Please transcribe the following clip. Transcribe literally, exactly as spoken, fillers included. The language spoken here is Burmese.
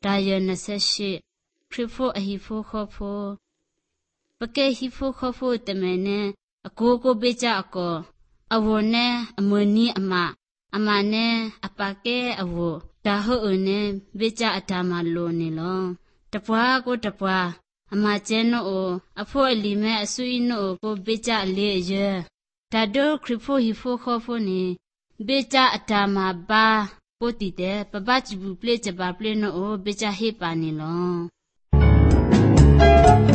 ดายนเซชิคริโฟอหิโฟขอโฟปะเกหิโฟขอโฟเตเมเนอโกโกเบจาอโกอโวเนอมนีอมาอมาเนอปาเกอโวดาโฮเอเนเบจาอตามาโลเนลอตะปวาโกตะปวาအမကျဲနို့အဖို့အလီမဲအဆူအင်းနို့ကိုဘေကြအလေရဲဒါဒိုခရဖိုဟီဖိုခေါဖိုနေဘေကြအတာမှာပါပိုတီတဲ့ပပချီဘူးပလေချပါပလေနို့ဘေကြဟေပါနေလော